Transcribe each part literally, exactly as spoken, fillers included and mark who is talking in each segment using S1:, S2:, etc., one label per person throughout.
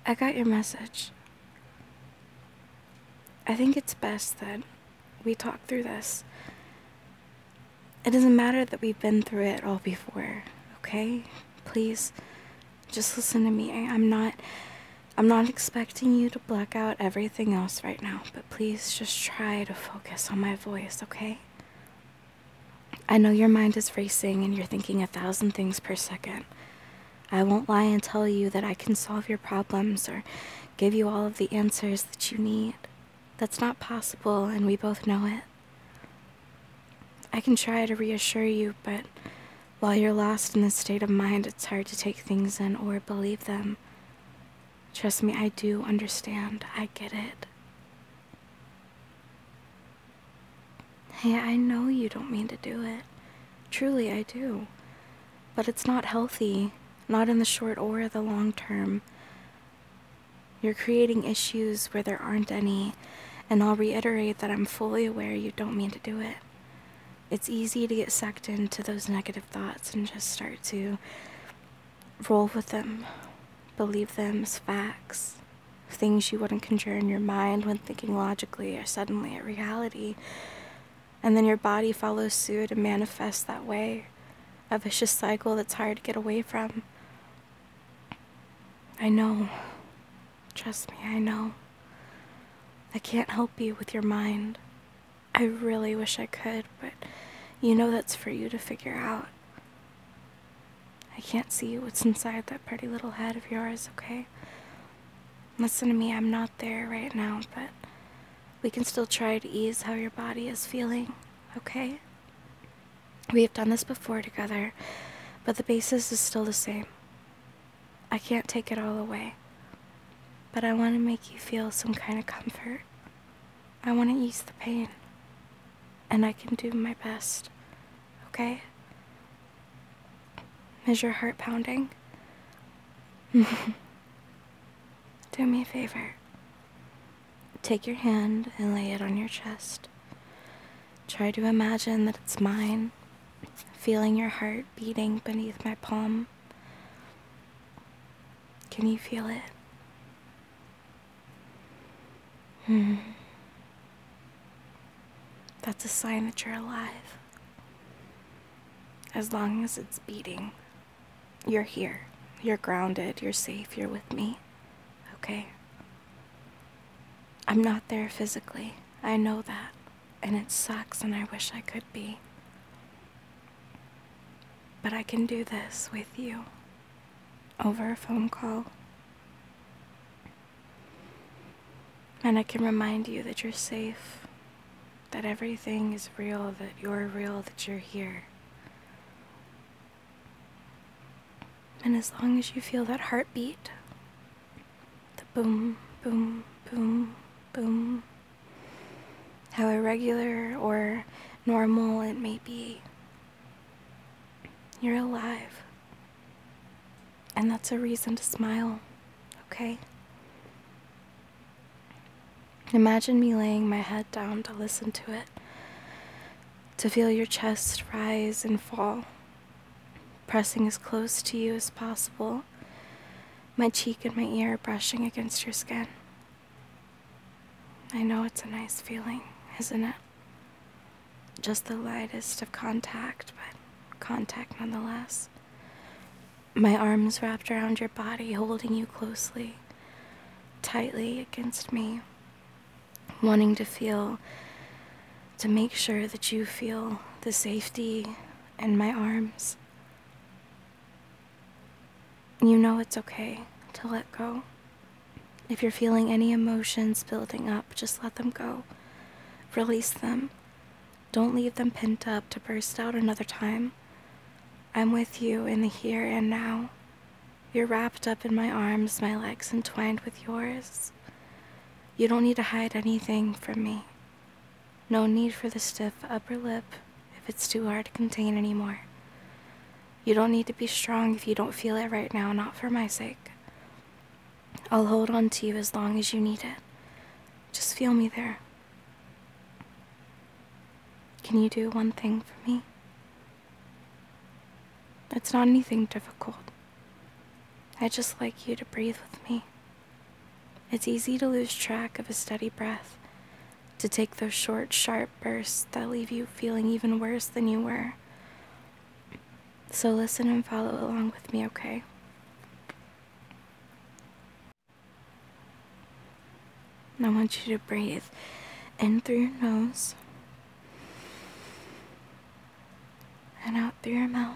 S1: I got your message. I think it's best that we talk through this. It doesn't matter that we've been through it all before, okay? Please, just listen to me. I, I'm not... I'm not expecting you to black out everything else right now, but please just try to focus on my voice, okay? I know your mind is racing and you're thinking a thousand things per second. I won't lie and tell you that I can solve your problems or give you all of the answers that you need. That's not possible, and we both know it. I can try to reassure you, but while you're lost in this state of mind, it's hard to take things in or believe them. Trust me, I do understand. I get it. Hey, I know you don't mean to do it. Truly, I do. But it's not healthy, not in the short or the long term. You're creating issues where there aren't any, and I'll reiterate that I'm fully aware you don't mean to do it. It's easy to get sucked into those negative thoughts and just start to roll with them, believe them as facts. Things you wouldn't conjure in your mind when thinking logically are suddenly a reality. And then your body follows suit and manifests that way. A vicious cycle that's hard to get away from. I know. Trust me, I know. I can't help you with your mind. I really wish I could, but you know that's for you to figure out. I can't see what's inside that pretty little head of yours, okay? Listen to me, I'm not there right now, but we can still try to ease how your body is feeling, okay? We have done this before together, but the basis is still the same. I can't take it all away, but I want to make you feel some kind of comfort. I want to ease the pain, and I can do my best, okay? Is your heart pounding? Do me a favor. Take your hand and lay it on your chest. Try to imagine that it's mine, feeling your heart beating beneath my palm. Can you feel it? Hmm. That's a sign that you're alive. As long as it's beating, you're here. You're grounded. You're safe. You're with me. Okay? I'm not there physically. I know that. And it sucks, and I wish I could be. But I can do this with you. Over a phone call. And I can remind you that you're safe. That everything is real. That you're real. That you're here. And as long as you feel that heartbeat, the boom, boom, boom, boom, how irregular or normal it may be, you're alive. And that's a reason to smile, okay? Imagine me laying my head down to listen to it, to feel your chest rise and fall, pressing as close to you as possible, my cheek and my ear brushing against your skin. I know it's a nice feeling, isn't it? Just the lightest of contact, but contact nonetheless. My arms wrapped around your body, holding you closely, tightly against me, wanting to feel, to make sure that you feel the safety in my arms. You know it's okay to let go. If you're feeling any emotions building up, just let them go. Release them. Don't leave them pent up to burst out another time. I'm with you in the here and now. You're wrapped up in my arms, my legs entwined with yours. You don't need to hide anything from me. No need for the stiff upper lip if it's too hard to contain anymore. You don't need to be strong if you don't feel it right now, not for my sake. I'll hold on to you as long as you need it. Just feel me there. Can you do one thing for me? It's not anything difficult. I'd just like you to breathe with me. It's easy to lose track of a steady breath, to take those short, sharp bursts that leave you feeling even worse than you were. So listen and follow along with me, okay? I want you to breathe in through your nose and out through your mouth.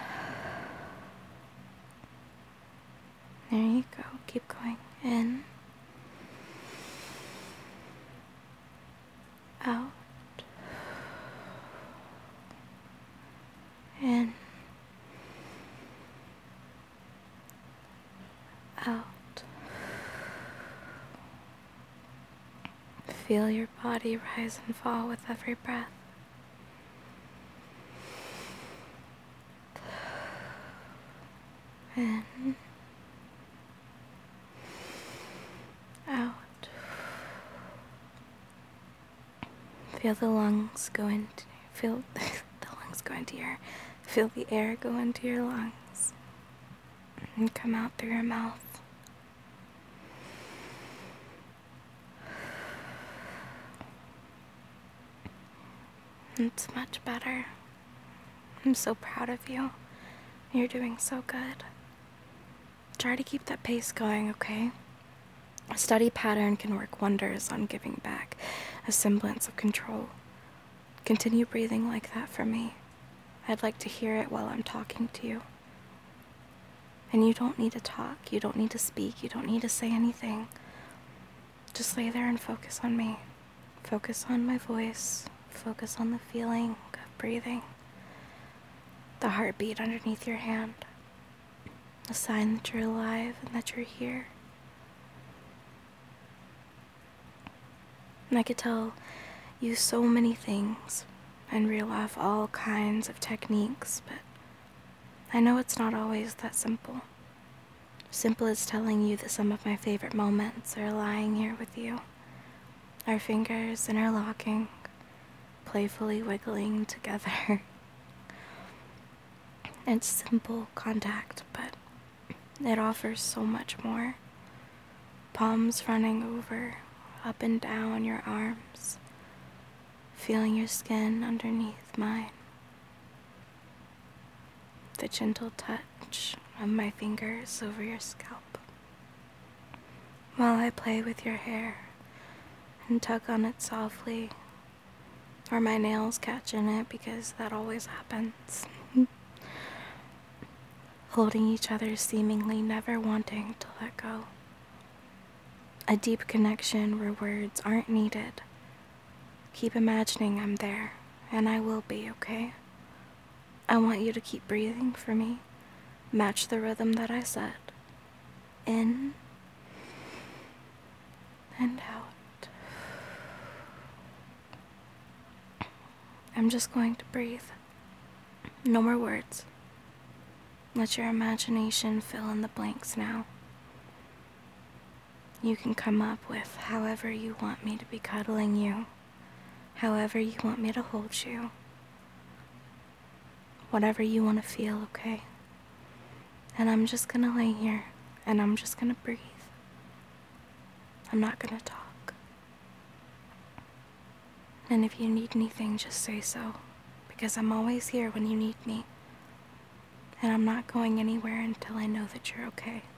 S1: There you go. Keep going. In. Out. In. Out. Feel your body rise and fall with every breath. In. Out. Feel the lungs go into, feel the lungs go into your, feel the air go into your lungs and come out through your mouth. It's much better. I'm so proud of you. You're doing so good. Try to keep that pace going, okay? A steady pattern can work wonders on giving back a semblance of control. Continue breathing like that for me. I'd like to hear it while I'm talking to you. And you don't need to talk, you don't need to speak, you don't need to say anything. Just lay there and focus on me. Focus on my voice. Focus on the feeling of breathing. The heartbeat underneath your hand. A sign that you're alive and that you're here. And I could tell you so many things and reel off all kinds of techniques, but I know it's not always that simple. Simple as telling you that some of my favorite moments are lying here with you. Our fingers interlocking, playfully wiggling together. It's simple contact, but it offers so much more. Palms running over, up and down your arms, feeling your skin underneath mine. The gentle touch of my fingers over your scalp, while I play with your hair and tug on it softly, or my nails catch in it, because that always happens. Holding each other, seemingly never wanting to let go. A deep connection where words aren't needed. Keep imagining I'm there, and I will be, okay? I want you to keep breathing for me. Match the rhythm that I set. In and out. I'm just going to breathe. No more words. Let your imagination fill in the blanks now. You can come up with however you want me to be cuddling you, however you want me to hold you, whatever you want to feel, okay? And I'm just gonna lay here, and I'm just gonna breathe. I'm not gonna talk. And if you need anything, just say so, because I'm always here when you need me. And I'm not going anywhere until I know that you're okay.